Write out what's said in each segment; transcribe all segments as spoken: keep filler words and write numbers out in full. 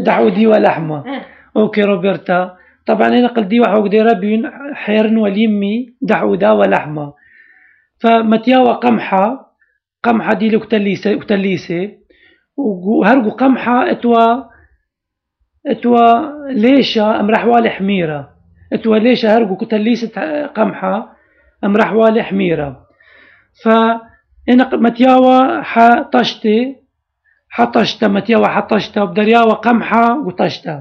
دحو ديوا لحمة. اوكي روبرتا. طبعا انا قلت ديوا حوق دي ربين حيرن واليمي دحو داوا لحمة. فمتياوا قمحة قمحة دي لك تليسة وتليسة وهرقو قمحة اتوا اتوا ليشة امرح والي حميرة. اتوا ليشة هرقو كتليسة قمحة امرح والي حميرة. فانا متياوا حطشتي حطشتا متياوا حطشتا وبدرياوا قمحة وطشتا.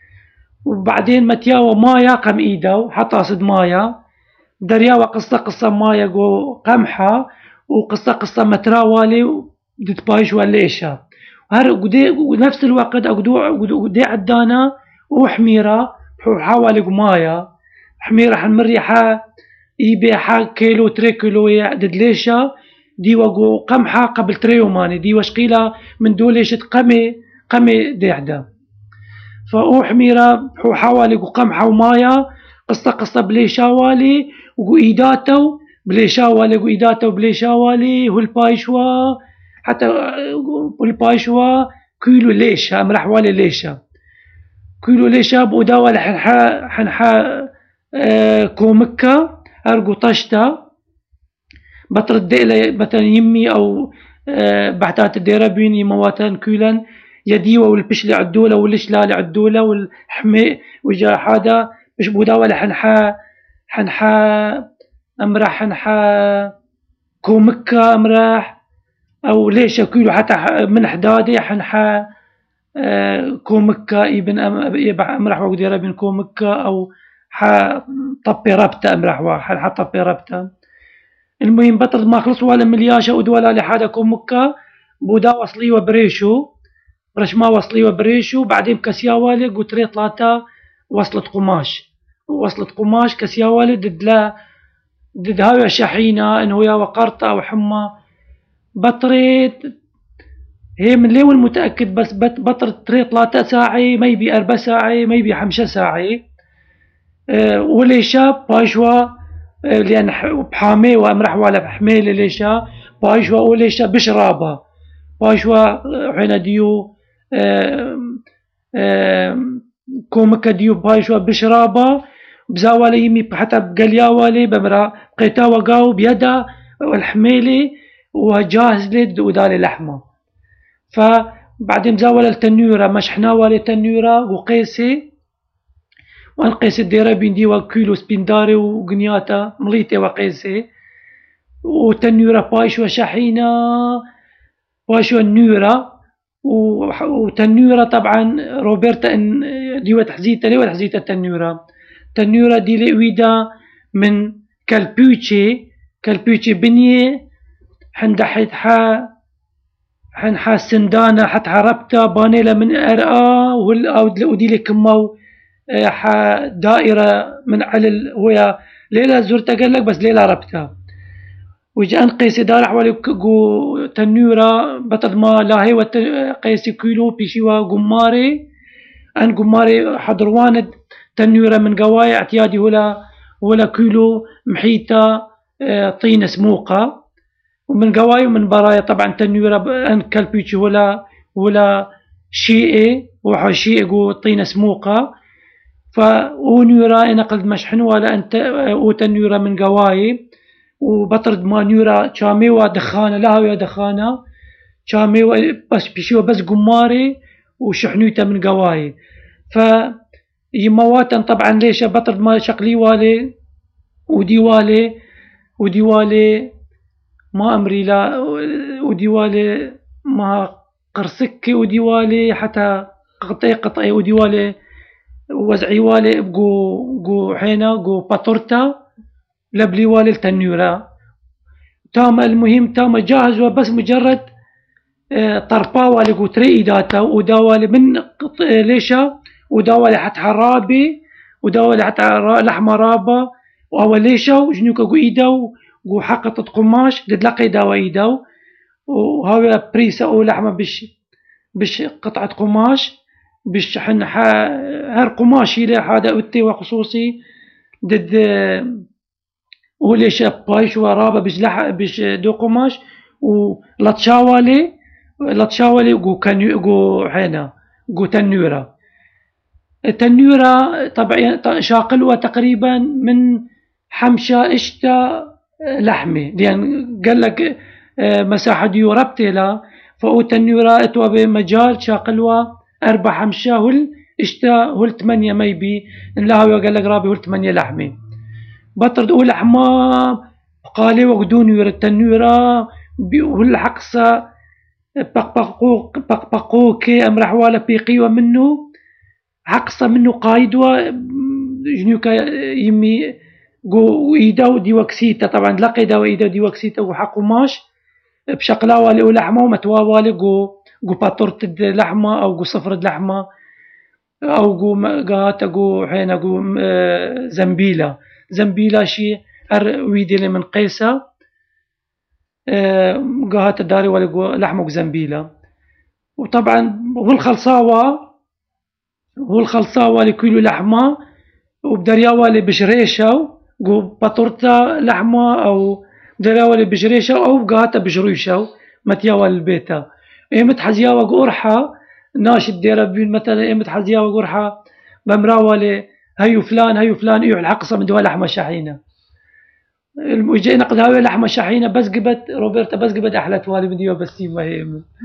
وبعدين متياوا مايا قم ايدو حطا صد مايا درياوا قصة قصة مايا جو قمحة وقصة قصة متراوالي ودتبايش وليشة. وهر قدي ونفس الوقت اقدو قدي عدانا وحميرة حوالي مايا حميرة حنمري حا يبيع حا كيلو تري كيلو يعدد ليشة دي وقو قمحة قبل تريو ماني دي وشقيلة من دوليشة قمي قمي ديعدا. فأو حميرة حو حوالي قمحة ومايا قصة قصة بليشة والي وقو إيداتو بليشة والي قو إيداتو بليشة والي والبايشوا حتى والبايشوا كيلو ليشة امرح والي ليشة كيلو ليشة بوداوا حنحا حنحا آه كومكة أرقو طشتا بطرد ديلا مثلا يمي أو آه بعتات الديرابين يمواتن كيلن يديوا والبشلي عدولة والشلال عدولة والحمي وجا حدا مش بوداوا حنحا حنحا أمرح حنحا كومكة أمرح أو ليش كيلو حتى من حدادي حنحا آه كومكة ابن أمرح وقت ديرابين كومكة أو ح طبي ربطة امرح واحد حط طبي ربطة. المهم بطل ما خلص ولا ملياشة ودولا لحدا كومكة بودا وصلي وبريشو برش ما وصلي وبريشو بعدين كسيا والي قطري طلاتا وصلت قماش وصلت قماش كسيا والي ضد لا ضد هاي شحينة انه يا وقرطة او حمى بطريت هي من ليه المتأكد بس بطرت تري طلاتا ساعي ما يبي أربع ساعي ما يبي حمشة ساعي. أه وليشا بايشوا أه لأن بحامي وأمرح ولا بحميل ليشا بايشوا وليشا بشرابة بايشوا حين ديو أه أه كومكا ديو بايشوا بشرابة بزاوالي يمي حتى بقلياوالي بمرا بقيتا وقاو بيدا والحميلي وجاهز لد ودالي لحمة. فبعدين زاولا التنورة مشحنا والي تنورة وقيسي وانقيس الديرابين ديوا كيلو سبنداري وقنياتا مليتي وقيسي وتنورة بايشوا شحينة بايشوا النورة وتنورة طبعا روبرتا ان ديوا تحزيتا ليوا تحزيتا التنورة تنورة دي لقويدا من كالبوتشي كالبوتشي بنية حند حيتحا حنحا سندانة حتى ربطة بانيلا من ارقا ودي لي كمو ح دائرة من على هو ليلة زرتها قال لك بس ليلة ربطها وجا انقيسي دار حوالي جو تنورة بطل ما لا هي قيسي كيلو بيشيوا قماري ان قماري حضرواند تنورة من قوايا اعتيادي ولا ولا كيلو محيطة طين سموقة ومن قواي ومن برايا طبعا تنورة ان كالبيتش ولا ولا شيئي وحا شيئي جو طين سموقة فأونيورا أنا قلت مشحن ولا أنت أوتنيورا من قواي وبطرد ما نيورا شاميوا دخانة لا هي دخانة شاميوا بس بيشيوا بس قماري وشحنوتا من قواي. ف يمواتن طبعا ليش بطرد ما شقلي والي ودي والي ودي والي ما أمري لا ودي والي ما قرصكي ودي والي حتى قطعي قطعي ودي والي وزعي والي بقو قو حينا قو باتورتا لبلي والي التنورة تام. المهم تام جاهز وبس مجرد اه طربا والي قو تري داتا وداوالي من ليشا وداوالي حتى حرابي وداوالي حتى لحمة رابة وأول ليشا وجنوكا قو إيداو قو حقة قماش دلقي داوا إيداو وهاوي بريسا أو لحمة بش بش قطعة قماش بش حن هر قماشي له هذا أتي وخصوصي ضد وليش بايش ورابة بش لح بش دو قماش ولاتشاولي لاتشاولي جو كانيو جو حنا جو تنورة. التنورة طبعا شاقلوها تقريبا من حمشة اشتا لحمة، لأن قال لك مساحة ديو ربتلا، فهو تنورة اتوا بمجال شاقلوها أربع حمشة هل اشتا هل ثمانية ميبي، لا هو قال لك رابي هل ثمانية لحمة. بطرد أول لحمة قالي وقدون يور التنورة هل حقصة بقبقو بقبقو كي أمرح ولا بيقيوة منه حقصة منه قايدوا جنوكا يمي جو إيداو ديوكسيتا، طبعا لقي داو إيداو ديوكسيتا وحقو ماش بشقلا والي ولحمة ومتوا والي جو جو باطورت لحمة أو جو صفر لحمة أو جو قاتا جو حين جو زنبيلة زنبيلة شي هر ويدي من قيسة قاتا داري والي جو لحمة جو زنبيلة. وطبعا هو الخلصاوة هو الخلصاوة لكيلو لحمة وبدرياوة بجريشة جو باطورتا لحمة أو بدرياوة بجريشة أو قاتا بجريشة متياوة البيتا. إيمت حزياوة قرحة ناشد ديرا بين مثلا إيمت حزياوة قرحة بمراوة هيو فلان هيو فلان إيو الحقصة من دوا لحمة شحينة جينا قد هاوي لحمة شحينة بس قبت روبرتا بس قبت أحلى توالي من ديوا بس ما هي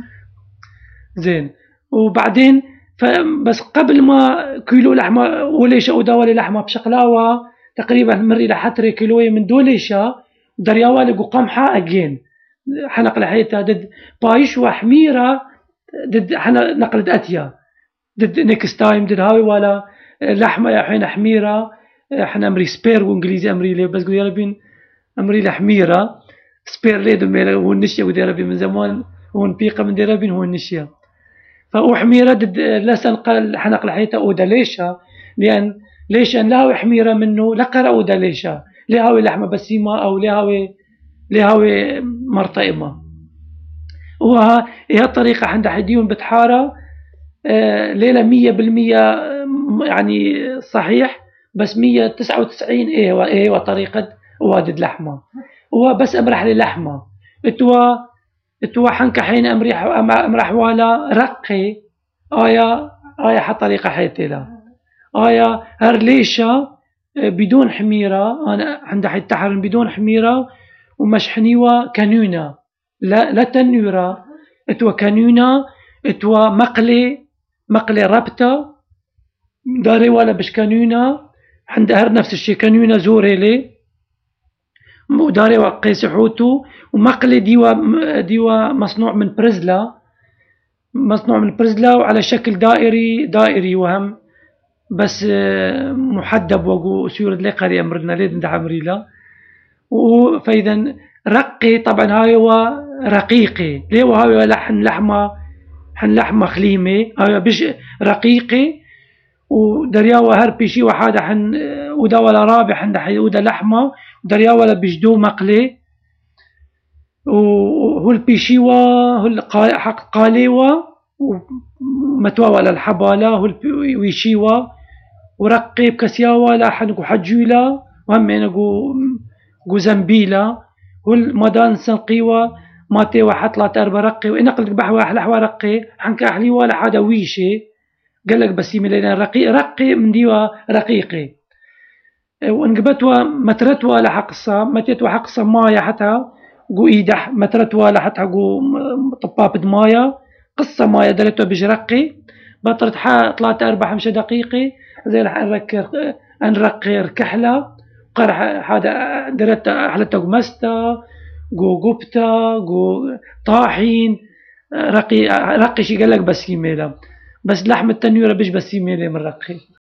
زين. وبعدين فبس قبل ما كيلو لحمة وليشة ودوالي لحمة بشقلاوة تقريبا مري لحتري كيلوية من دوليشة درياوالي قمحة أجين حنق لحيتها ضد بايش وحميرة ضد حنا نقلد أتيا ضد نيكست تايم ضد هاوي ولا لحمة يا حين حميرة حنا أمري سبير وإنجليزي أمري لي بس قولي ربين أمري لحميرة سبير لي دميلا هو النشيا ودي ربي من زمان هو نبيقة من دي ربين هو النشيا. فهو حميرة ضد لسن قال حنق لحيتها أودا ليشة لأن ليش أن لاوي حميرة منه لقرا أودا ليشة لهاوي لحمة بسيمة أو لهاوي لهاوي مرطئمة. وها هي الطريقة عند حديون بتحارة آه ليلة مية بالمية يعني صحيح بس مية تسعة وتسعين إيه إيه وطريقة وادد لحمة هو بس أمرح لي لحمة اتوا اتوا حنك حين أمرح أمرح ولا رقي آية آية حطريقة حيتلا آية هرليشة بدون حميرة أنا عند حي التحرم بدون حميرة ومشحنيوة كانونة لا لا تنورة اتوا كانونة اتوا مقلي مقلي ربطة داري ولا بش كانونة عند هر نفس الشيء كانونة زوريلي وداري وقيس حوتو ومقلي ديوا ديوا مصنوع من برزلا مصنوع من برزلا وعلى شكل دائري دائري وهم بس محدب وقو سيورة لقري أمرنا ليه ندع أمريلا. فإذا رقي طبعا هاي هو رقيقي ليه وهاي لحن لحمة حن لحمة خليمة هاي بش رقيقي ودرياوة هربي شي وحادة حن ودا ولا رابع حن دحي ودا لحمة ودرياوة ولا بجدو مقلي وهو البيشيوة هو حق قاليوة ومتوا ولا الحبالة هو ويشيوة ورقيب كسياوة لا حنقو حجولة وهم نقو قو زنبيلة والمدان سنقيوة ماتي واحد لا تربى رقي وإن قلت بحوا أحلى حوا رقي حنك أحلي ولا حدا ويشي قال لك بس يملينا رقي رقي من ديوا رقيقي وانقبتوا مترتوا لحقصة متيتوا حقصة مايا حتى قو إيدح مترتوا لحتى قو طباب دمايا قصة مايا دلتوا بجرقي بطرت حا طلعت أربع خمسة دقيقة زي رح نركر نرقي ركحلة قرح هذا درت حلتها قمستا جو قبتا جو طاحين رقي رقي شي قال لك بس يميلا بس لحم التنويرة بيش بس يميلا من رقي.